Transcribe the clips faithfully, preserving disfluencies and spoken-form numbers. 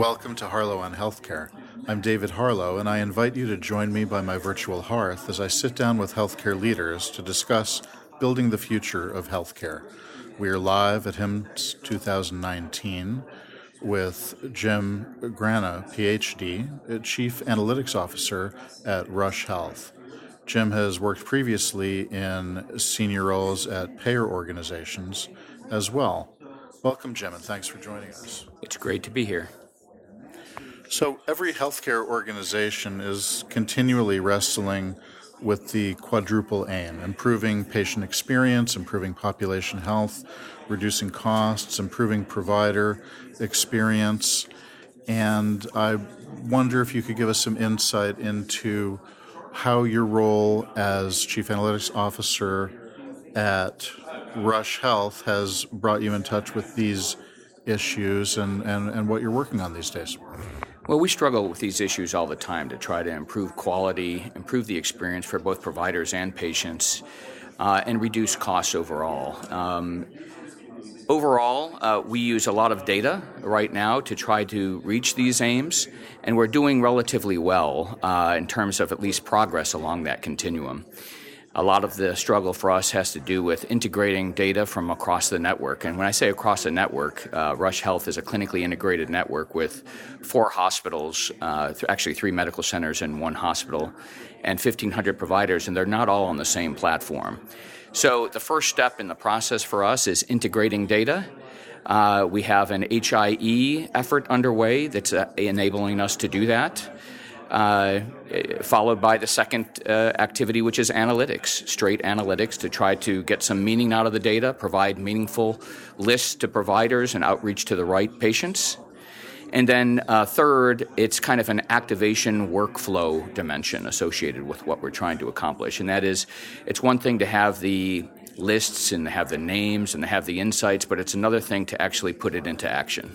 Welcome to Harlow on Healthcare. I'm David Harlow, and I invite you to join me by my virtual hearth as I sit down with healthcare leaders to discuss building the future of healthcare. We are live at HIMSS two thousand nineteen with Jim Grana, P H D, Chief Analytics Officer at Rush Health. Jim has worked previously in senior roles at payer organizations as well. Welcome, Jim, and thanks for joining us. It's great to be here. So every healthcare organization is continually wrestling with the quadruple aim: improving patient experience, improving population health, reducing costs, improving provider experience. And I wonder if you could give us some insight into how your role as Chief Analytics Officer at Rush Health has brought you in touch with these issues and, and, and what you're working on these days. Well, we struggle with these issues all the time to try to improve quality, improve the experience for both providers and patients, uh, and reduce costs overall. Um, overall, uh, we use a lot of data right now to try to reach these aims, and we're doing relatively well uh, in terms of at least progress along that continuum. A lot of the struggle for us has to do with integrating data from across the network. And when I say across the network, uh, Rush Health is a clinically integrated network with four hospitals, uh, th- actually three medical centers and one hospital, and fifteen hundred providers, and they're not all on the same platform. So the first step in the process for us is integrating data. Uh, we have an H I E effort underway that's uh, enabling us to do that. Uh, followed by the second uh, activity, which is analytics, straight analytics, to try to get some meaning out of the data, provide meaningful lists to providers and outreach to the right patients. And then uh, third, it's kind of an activation workflow dimension associated with what we're trying to accomplish. And that is, it's one thing to have the lists and to have the names and to have the insights, but it's another thing to actually put it into action.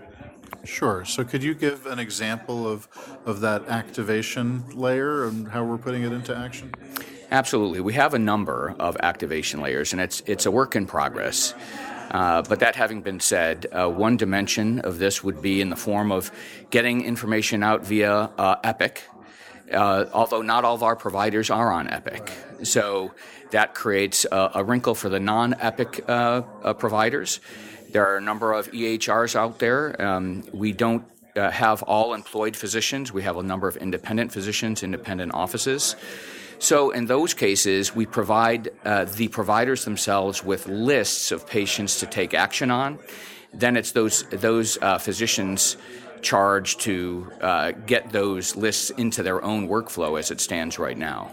Sure. So could you give an example of, of that activation layer and how we're putting it into action? Absolutely. We have a number of activation layers, and it's it's a work in progress. Uh, but that having been said, uh, one dimension of this would be in the form of getting information out via uh, Epic, uh, although not all of our providers are on Epic. So that creates a, a wrinkle for the non-Epic uh, uh, providers. There are a number of E H Rs out there. Um, we don't uh, have all employed physicians. We have a number of independent physicians, independent offices. So in those cases, we provide uh, the providers themselves with lists of patients to take action on. Then it's those those uh, physicians charged to uh, get those lists into their own workflow as it stands right now.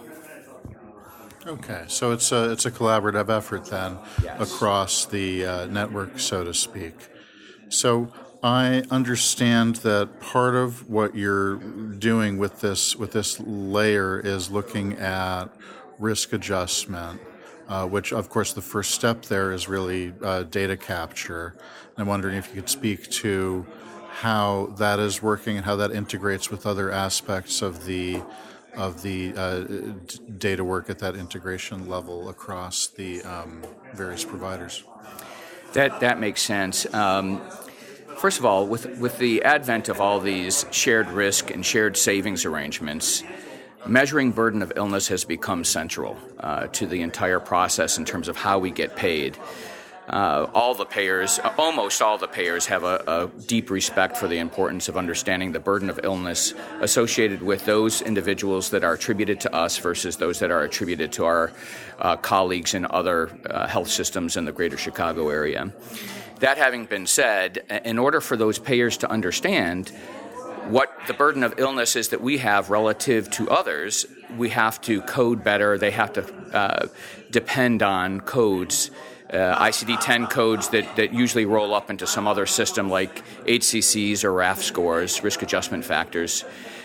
Okay, so it's a it's a collaborative effort then, yes, across the uh, network, so to speak. So I understand that part of what you're doing with this with this layer is looking at risk adjustment, uh, which of course the first step there is really uh, data capture. I'm wondering if you could speak to how that is working and how that integrates with other aspects of the of the uh, d- data work at that integration level across the um, various providers. That that makes sense. Um, first of all, with with the advent of all these shared risk and shared savings arrangements, measuring burden of illness has become central uh, to the entire process in terms of how we get paid. Uh, all the payers, almost all the payers, have a, a deep respect for the importance of understanding the burden of illness associated with those individuals that are attributed to us versus those that are attributed to our uh, colleagues in other uh, health systems in the greater Chicago area. That having been said, in order for those payers to understand what the burden of illness is that we have relative to others, we have to code better. They have to uh, depend on codes, Uh, I C D ten codes that, that usually roll up into some other system like H C Cs or R A F scores, risk adjustment factors,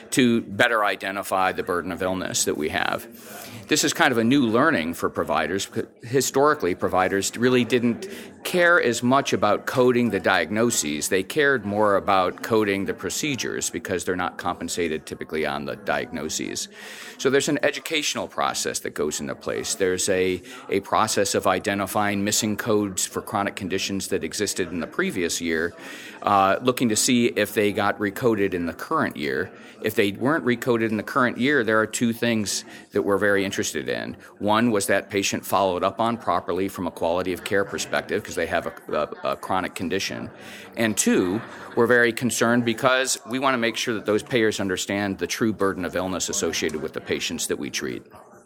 to better identify the burden of illness that we have. This is kind of a new learning for providers. Historically, providers really didn't care as much about coding the diagnoses. They cared more about coding the procedures because they're not compensated typically on the diagnoses. So there's an educational process that goes into place. There's a, a process of identifying missing codes for chronic conditions that existed in the previous year, uh, looking to see if they got recoded in the current year. If they weren't recoded in the current year, there are two things that we're very interested in. One was that patient followed up on properly from a quality of care perspective because they have a, a, a chronic condition. And two, we're very concerned because we want to make sure that those payers understand the true burden of illness associated with the patients that we treat.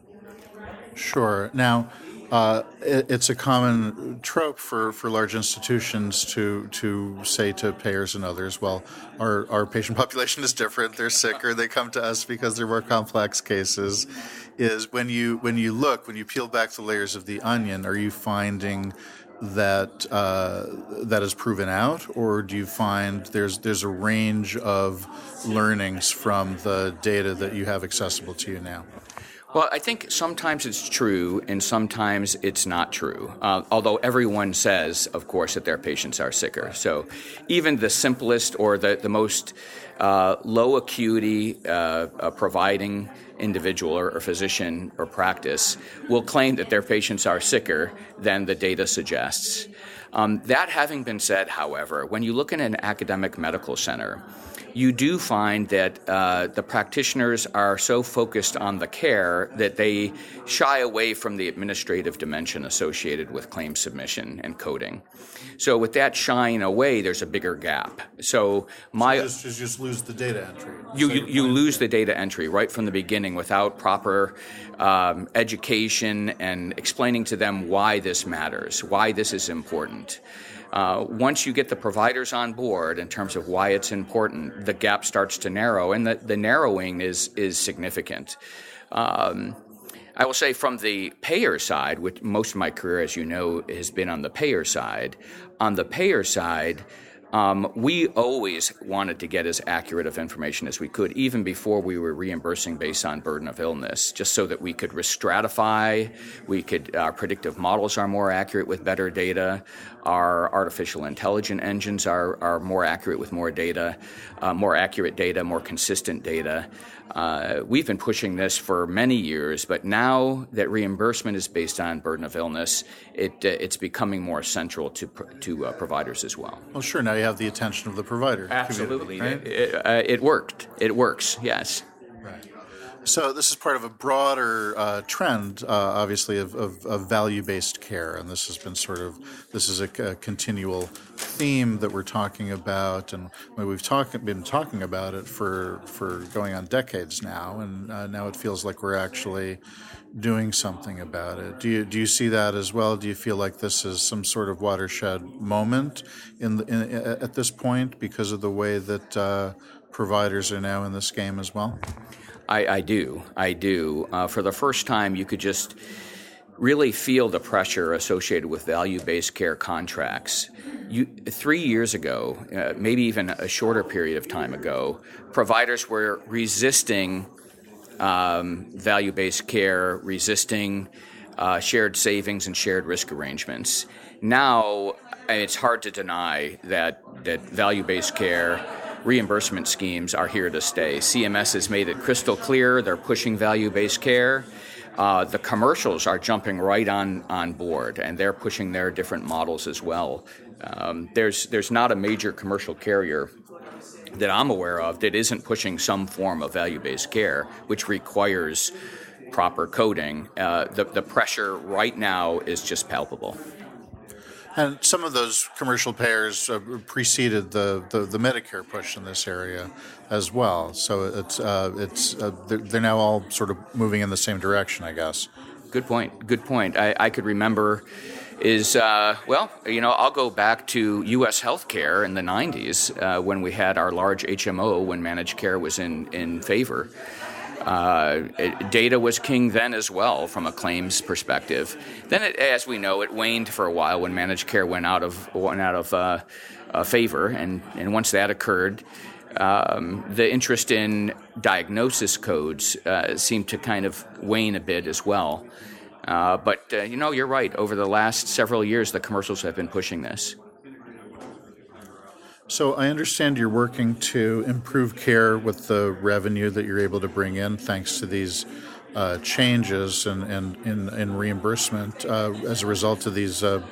Sure. Now, Uh, it, it's a common trope for, for large institutions to to say to payers and others, well, our, our patient population is different, they're sicker, they come to us because they're more complex cases, is when you when you look, when you peel back the layers of the onion, are you finding that uh, that is proven out, or do you find there's there's a range of learnings from the data that you have accessible to you now? Well, I think sometimes it's true and sometimes it's not true, uh, although everyone says, of course, that their patients are sicker. So even the simplest or the, the most uh, low acuity uh, uh, providing individual or, or physician or practice will claim that their patients are sicker than the data suggests. Um, that having been said, however, when you look at an academic medical center, you do find that uh, the practitioners are so focused on the care that they shy away from the administrative dimension associated with claim submission and coding. So with that shying away, there's a bigger gap. So my so just, just lose the data entry. You, you, you lose the data entry right from the beginning without proper um, education and explaining to them why this matters, why this is important. Uh, once you get the providers on board in terms of why it's important, the gap starts to narrow, and the, the narrowing is is significant. Um, I will say from the payer side, which most of my career, as you know, has been on the payer side. On the payer side, Um, we always wanted to get as accurate of information as we could, even before we were reimbursing based on burden of illness, just so that we could risk stratify, we could, our predictive models are more accurate with better data, our artificial intelligence engines are, are more accurate with more data, uh, more accurate data, more consistent data. Uh, we've been pushing this for many years, but now that reimbursement is based on burden of illness, it uh, it's becoming more central to to uh, providers as well. Well, sure. Now you have the attention of the provider. Absolutely, right? it, it, uh, it worked. It works. Yes. Right. So this is part of a broader uh, trend, uh, obviously, of, of, of value-based care, and this has been sort of this is a, a continual theme that we're talking about, and we've talk, been talking about it for for going on decades now, and uh, now it feels like we're actually doing something about it. Do you do you see that as well? Do you feel like this is some sort of watershed moment in, the, in at this point because of the way that uh, providers are now in this game as well? I, I do. I do. Uh, for the first time, you could just really feel the pressure associated with value-based care contracts. You, three years ago, uh, maybe even a shorter period of time ago, providers were resisting um, value-based care, resisting uh, shared savings and shared risk arrangements. Now, it's hard to deny that, that value-based care reimbursement schemes are here to stay. C M S has made it crystal clear they're pushing value-based care. Uh, the commercials are jumping right on, on board, and they're pushing their different models as well. Um, there's there's not a major commercial carrier that I'm aware of that isn't pushing some form of value-based care, which requires proper coding. Uh, the, the pressure right now is just palpable. And some of those commercial payers uh, preceded the, the, the Medicare push in this area as well. So it's uh, it's uh, they're, they're now all sort of moving in the same direction, I guess. Good point. Good point. I, I could remember is, uh, well, you know, I'll go back to U S healthcare in the nineties uh, when we had our large H M O, when managed care was in, in favor. Uh, it, data was king then as well from a claims perspective. Then, it, as we know, it waned for a while when managed care went out of went out of uh, uh, favor, and, and once that occurred, um, the interest in diagnosis codes uh, seem to kind of wane a bit as well. Uh, but, uh, you know, you're right. Over the last several years, the commercials have been pushing this. So I understand you're working to improve care with the revenue that you're able to bring in thanks to these uh, changes and and in, in reimbursement uh, as a result of these uh,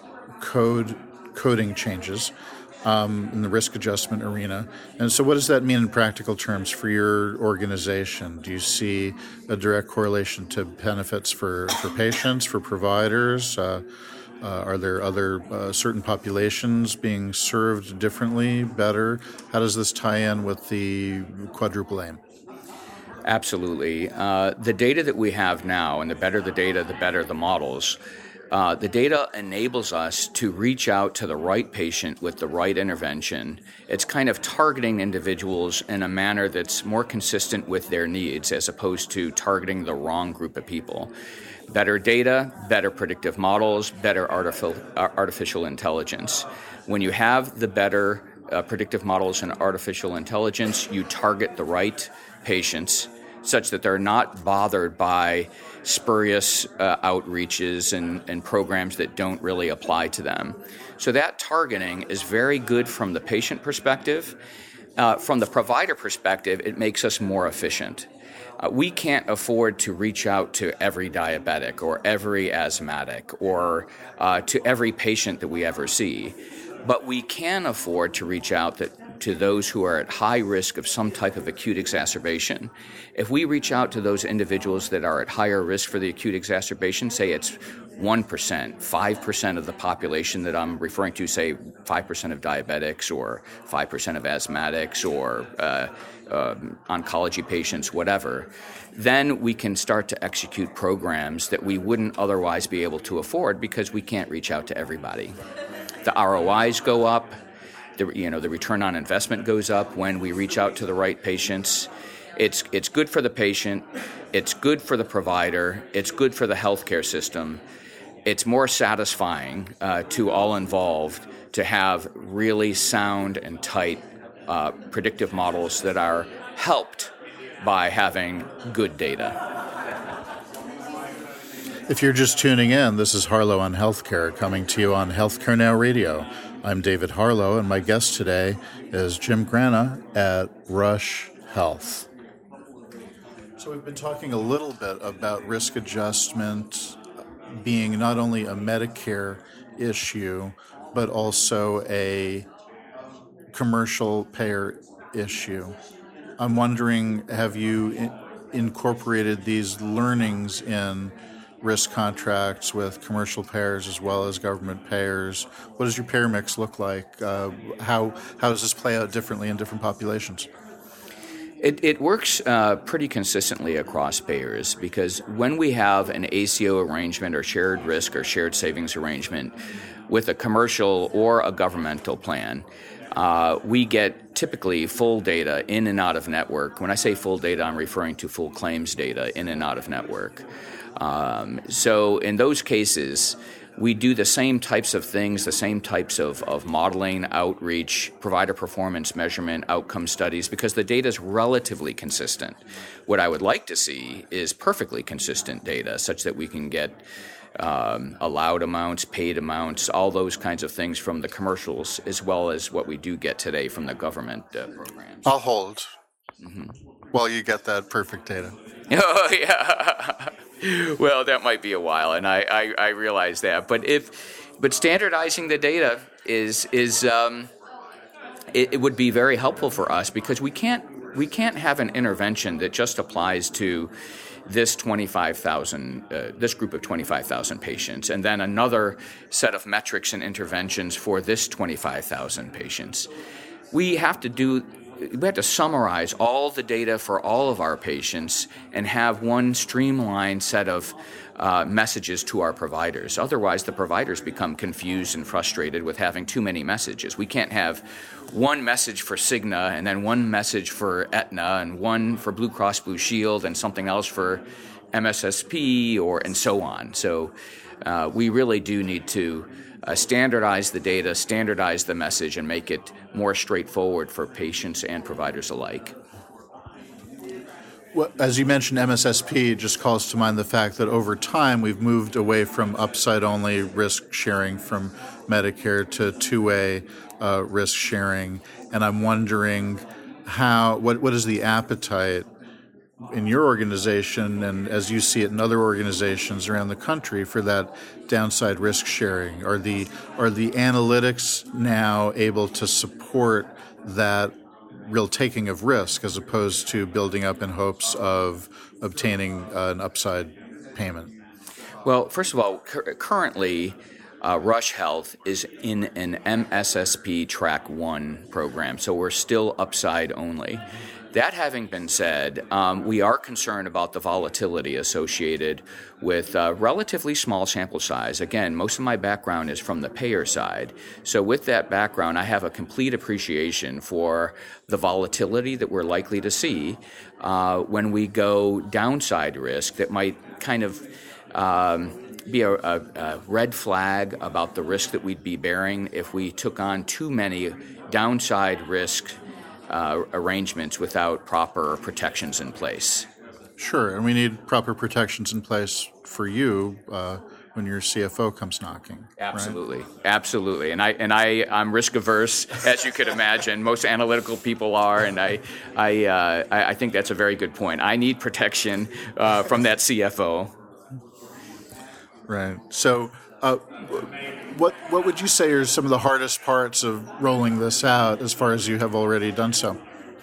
code coding changes um, in the risk adjustment arena. And so what does that mean in practical terms for your organization? Do you see a direct correlation to benefits for, for patients, for providers? Uh, Uh, are there other uh, certain populations being served differently, better? How does this tie in with the quadruple aim? Absolutely. Uh, the data that we have now, and the better the data, the better the models, uh, the data enables us to reach out to the right patient with the right intervention. It's kind of targeting individuals in a manner that's more consistent with their needs as opposed to targeting the wrong group of people. Better data, better predictive models, better artificial, artificial intelligence. When you have the better uh, predictive models and artificial intelligence, you target the right patients such that they're not bothered by spurious uh, outreaches and, and programs that don't really apply to them. So that targeting is very good from the patient perspective. Uh, from the provider perspective, it makes us more efficient. Uh, we can't afford to reach out to every diabetic or every asthmatic or uh, to every patient that we ever see, but we can afford to reach out that, to those who are at high risk of some type of acute exacerbation. If we reach out to those individuals that are at higher risk for the acute exacerbation, say it's one percent, five percent of the population that I'm referring to, say five percent of diabetics or five percent of asthmatics or uh, uh, oncology patients, whatever, then we can start to execute programs that we wouldn't otherwise be able to afford because we can't reach out to everybody. The R O Is go up, the, you know, the return on investment goes up when we reach out to the right patients. It's, it's good for the patient, it's good for the provider, it's good for the healthcare system. It's more satisfying uh, to all involved to have really sound and tight uh, predictive models that are helped by having good data. If you're just tuning in, this is Harlow on Healthcare, coming to you on Healthcare Now Radio. I'm David Harlow, and my guest today is Jim Grana at Rush Health. So we've been talking a little bit about risk adjustment being not only a Medicare issue, but also a commercial payer issue. I'm wondering, have you in- incorporated these learnings in risk contracts with commercial payers as well as government payers? What does your payer mix look like? Uh, how how does this play out differently in different populations? It, it works uh, pretty consistently across payers because when we have an A C O arrangement or shared risk or shared savings arrangement with a commercial or a governmental plan, uh, we get typically full data in and out of network. When I say full data, I'm referring to full claims data in and out of network. Um, so in those cases, we do the same types of things, the same types of, of modeling, outreach, provider performance measurement, outcome studies, because the data is relatively consistent. What I would like to see is perfectly consistent data such that we can get um, allowed amounts, paid amounts, all those kinds of things from the commercials, as well as what we do get today from the government uh, programs. I'll hold mm-hmm. while you get that perfect data. Oh, yeah. Well, that might be a while, and I, I, I realize that. But if, but standardizing the data is is um, it, it would be very helpful for us because we can't we can't have an intervention that just applies to this twenty-five thousand uh, this group of twenty-five thousand patients, and then another set of metrics and interventions for this twenty-five thousand patients. We have to do. We have to summarize all the data for all of our patients and have one streamlined set of uh, messages to our providers. Otherwise, the providers become confused and frustrated with having too many messages. We can't have one message for Cigna and then one message for Aetna and one for Blue Cross Blue Shield and something else for M S S P or and so on. So uh, we really do need to Uh, standardize the data, standardize the message, and make it more straightforward for patients and providers alike. Well, as you mentioned, M S S P just calls to mind the fact that over time we've moved away from upside-only risk sharing from Medicare to two-way uh, risk sharing, and I'm wondering how what what is the appetite in your organization and as you see it in other organizations around the country for that downside risk sharing? Are the are the analytics now able to support that real taking of risk as opposed to building up in hopes of obtaining uh, an upside payment? Well, first of all, cur- currently, uh, Rush Health is in an M S S P Track one program, so we're still upside only. That having been said, um, we are concerned about the volatility associated with uh, relatively small sample size. Again, most of my background is from the payer side. So with that background, I have a complete appreciation for the volatility that we're likely to see uh, when we go downside risk that might kind of um, be a, a, a red flag about the risk that we'd be bearing if we took on too many downside risks Uh, arrangements without proper protections in place. Sure, and we need proper protections in place for you uh, when your C F O comes knocking. Absolutely, right? absolutely. And I and I I'm risk averse, as you could imagine. Most analytical people are, and I I uh, I, I think that's a very good point. I need protection uh, from that C F O. Right. So. Uh, what what would you say are some of the hardest parts of rolling this out as far as you have already done so?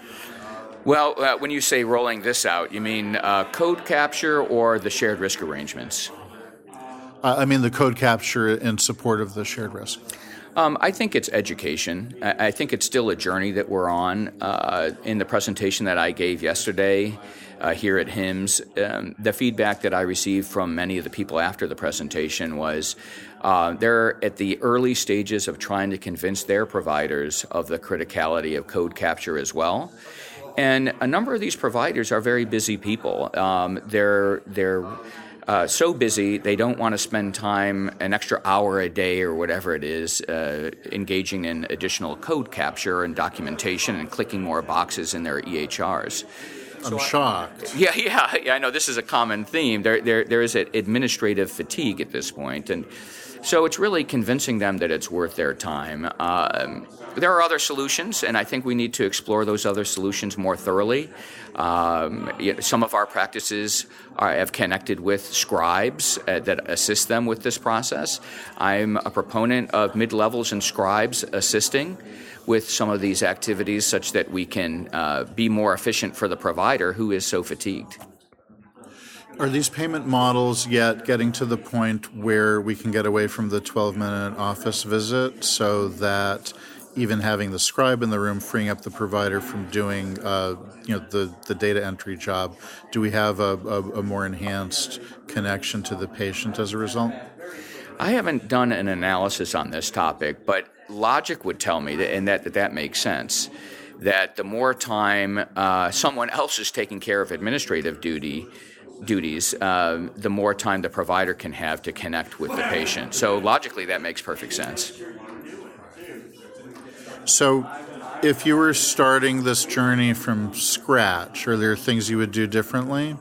Well, uh, when you say rolling this out, you mean uh, code capture or the shared risk arrangements? Uh, I mean the code capture in support of the shared risk. Um, I think it's education. I, I think it's still a journey that we're on. Uh, in the presentation that I gave yesterday uh, here at HIMSS, um, the feedback that I received from many of the people after the presentation was uh, they're at the early stages of trying to convince their providers of the criticality of code capture as well. And a number of these providers are very busy people. Um, they're they're Uh, so busy, they don't want to spend time, an extra hour a day or whatever it is, uh, engaging in additional code capture and documentation and clicking more boxes in their E H Rs. I'm so shocked. I, yeah, yeah, yeah. I know this is a common theme. There, there, there is an administrative fatigue at this point, and so it's really convincing them that it's worth their time. Um, there are other solutions, and I think we need to explore those other solutions more thoroughly. Um, you know, some of our practices are, have connected with scribes uh, that assist them with this process. I'm a proponent of mid-levels and scribes assisting with some of these activities such that we can uh, be more efficient for the provider who is so fatigued. Are these payment models yet getting to the point where we can get away from the twelve-minute office visit so that even having the scribe in the room, freeing up the provider from doing uh, you know, the, the data entry job, do we have a, a, a more enhanced connection to the patient as a result? I haven't done an analysis on this topic, but logic would tell me, that, and that, that that makes sense, that the more time uh, someone else is taking care of administrative duty, duties, uh, the more time the provider can have to connect with the patient. So logically, that makes perfect sense. So if you were starting this journey from scratch, are there things you would do differently?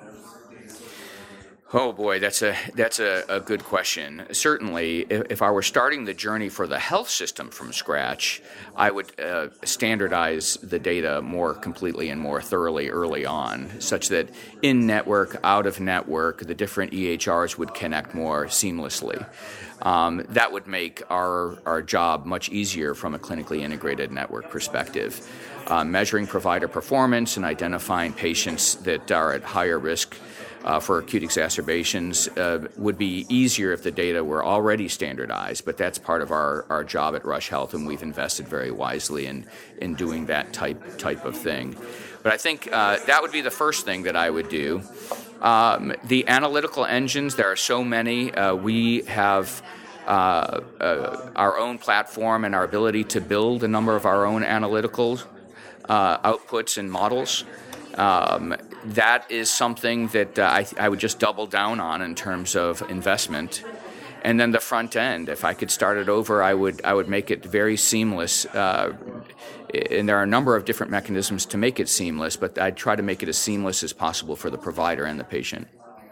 Oh boy, that's a that's a, a good question. Certainly, if, if I were starting the journey for the health system from scratch, I would uh, standardize the data more completely and more thoroughly early on, such that in-network, out-of-network, the different E H Rs would connect more seamlessly. Um, that would make our, our job much easier from a clinically integrated network perspective. Uh, measuring provider performance and identifying patients that are at higher risk Uh, for acute exacerbations uh, would be easier if the data were already standardized, but that's part of our, our job at Rush Health, and we've invested very wisely in, in doing that type type of thing. But I think uh, that would be the first thing that I would do. Um, the analytical engines, there are so many. Uh, we have uh, uh, our own platform and our ability to build a number of our own analytical uh, outputs and models. Um, that is something that uh, I, I would just double down on in terms of investment. And then the front end, if I could start it over, I would I would make it very seamless uh, And there are a number of different mechanisms to make it seamless, but I try to make it as seamless as possible for the provider and the patient.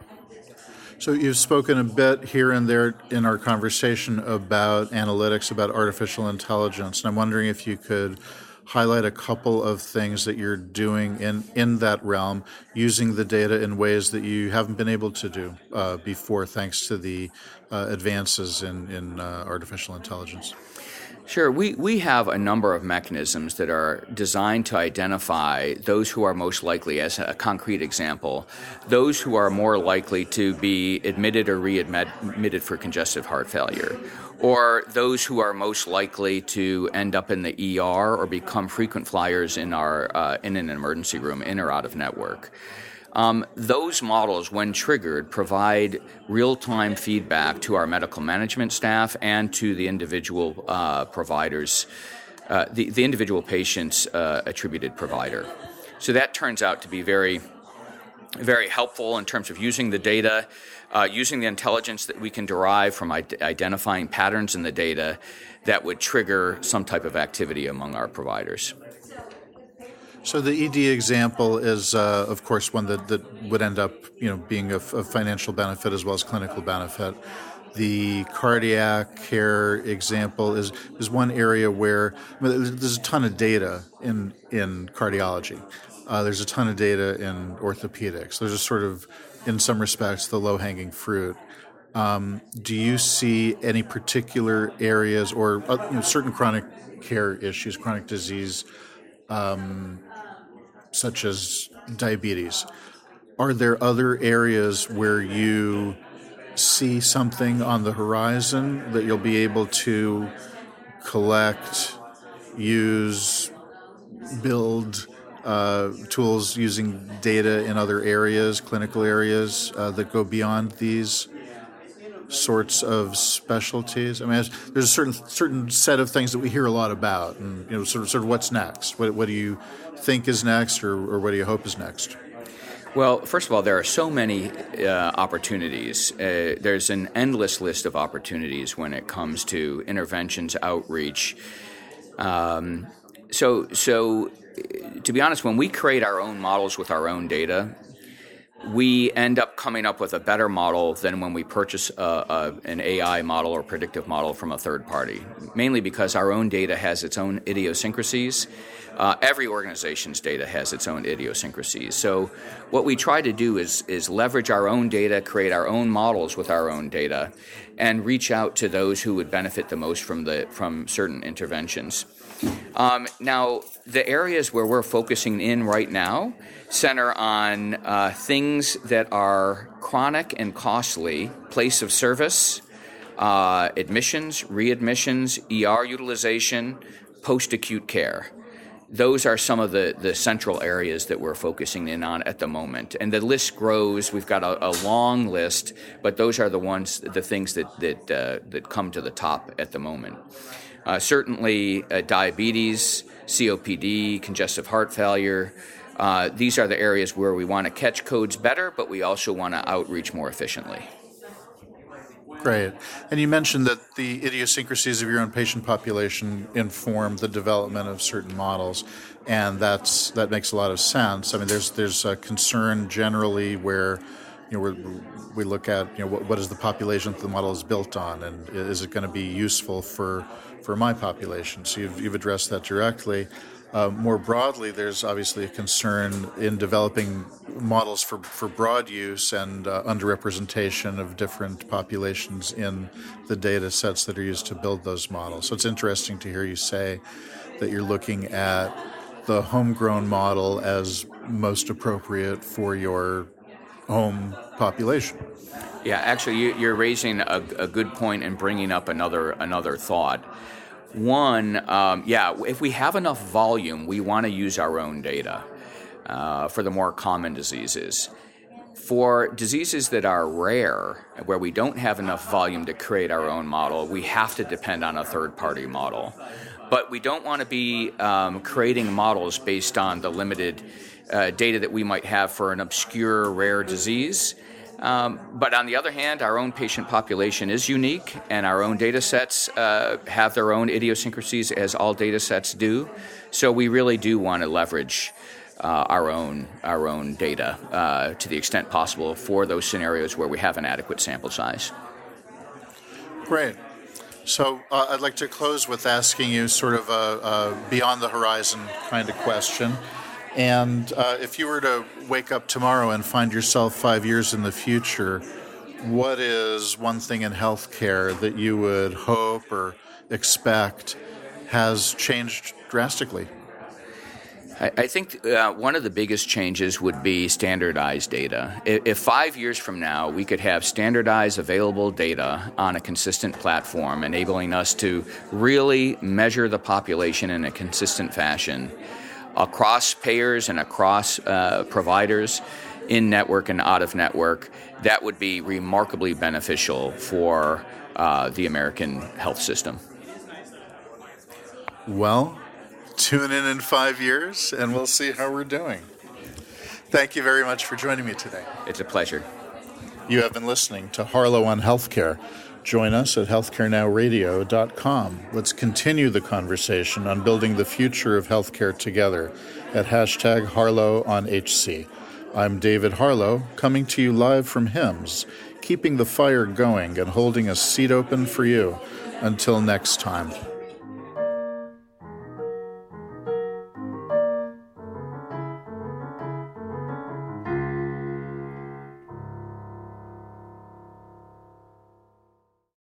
So you've spoken a bit here and there in our conversation about analytics, about artificial intelligence, and I'm wondering if you could highlight a couple of things that you're doing in, in that realm, using the data in ways that you haven't been able to do uh, before, thanks to the uh, advances in, in uh, artificial intelligence. Sure. We, we have a number of mechanisms that are designed to identify those who are most likely, as a concrete example, those who are more likely to be admitted or readmitted for congestive heart failure, or those who are most likely to end up in the E R or become frequent flyers in our uh, in an emergency room, in or out of network. Um, those models, when triggered, provide real-time feedback to our medical management staff and to the individual uh, providers, uh, the, the individual patient's uh, attributed provider. So that turns out to be very, very helpful in terms of using the data, uh, using the intelligence that we can derive from I- identifying patterns in the data that would trigger some type of activity among our providers. So the E D example is, uh, of course, one that, that would end up, you know, being of, of financial benefit as well as clinical benefit. The cardiac care example is is one area where I mean, there's a ton of data in in cardiology. Uh, there's a ton of data in orthopedics. Those are sort of, in some respects, the low-hanging fruit. Um, do you see any particular areas or uh, you know, certain chronic care issues, chronic disease, um, such as diabetes? Are there other areas where you see something on the horizon that you'll be able to collect, use, build uh, tools using data in other areas, clinical areas uh, that go beyond these sorts of specialties? I mean, there's a certain certain set of things that we hear a lot about, and you know, sort of sort of what's next. What, what do you think is next, or, or what do you hope is next? Well, first of all, there are so many uh, opportunities. Uh, there's an endless list of opportunities when it comes to interventions, outreach. Um, so, so to be honest, when we create our own models with our own data, we end up coming up with a better model than when we purchase a, a, an A I model or predictive model from a third party, mainly because our own data has its own idiosyncrasies. Uh, every organization's data has its own idiosyncrasies. So what we try to do is, is leverage our own data, create our own models with our own data, and reach out to those who would benefit the most from the from certain interventions. Um, now, the areas where we're focusing in right now center on uh, things that are chronic and costly, place of service, uh, admissions, readmissions, E R utilization, post-acute care. Those are some of the, the central areas that we're focusing in on at the moment. And the list grows. We've got a, a long list, but those are the ones, the things that, that, uh, that come to the top at the moment. Uh, certainly uh, diabetes, C O P D, congestive heart failure. Uh, these are the areas where we want to catch codes better, but we also want to outreach more efficiently. Great. And you mentioned that the idiosyncrasies of your own patient population inform the development of certain models, and that's that makes a lot of sense. I mean, there's there's a concern generally where, you know, we we look at, you know, what, what is the population that the model is built on, and is it going to be useful for for my population? So you've you've addressed that directly. Uh, more broadly, there's obviously a concern in developing models for, for broad use and uh, underrepresentation of different populations in the data sets that are used to build those models. So it's interesting to hear you say that you're looking at the homegrown model as most appropriate for your home population. Yeah, actually, you, you're raising a, a good point and bringing up another another thought. One, um, yeah, if we have enough volume, we want to use our own data uh, for the more common diseases. For diseases that are rare, where we don't have enough volume to create our own model, we have to depend on a third-party model. But we don't want to be um, creating models based on the limited uh, data that we might have for an obscure rare disease. Um, but on the other hand, our own patient population is unique, and our own data sets uh, have their own idiosyncrasies, as all data sets do. So we really do want to leverage uh, our own our own data uh, to the extent possible for those scenarios where we have an adequate sample size. Great. So uh, I'd like to close with asking you sort of a, a beyond the horizon kind of question. And uh, if you were to wake up tomorrow and find yourself five years in the future, what is one thing in healthcare that you would hope or expect has changed drastically? I, I think uh, one of the biggest changes would be standardized data. If, if five years from now we could have standardized available data on a consistent platform, enabling us to really measure the population in a consistent fashion, across payers and across uh, providers, in network and out of network, that would be remarkably beneficial for uh, the American health system. Well, tune in in five years and we'll see how we're doing. Thank you very much for joining me today. It's a pleasure. You have been listening to Harlow on Healthcare. Join us at healthcare now radio dot com. Let's continue the conversation on building the future of healthcare together at hashtag Harlow on H C. I'm David Harlow, coming to you live from HIMSS, keeping the fire going and holding a seat open for you. Until next time.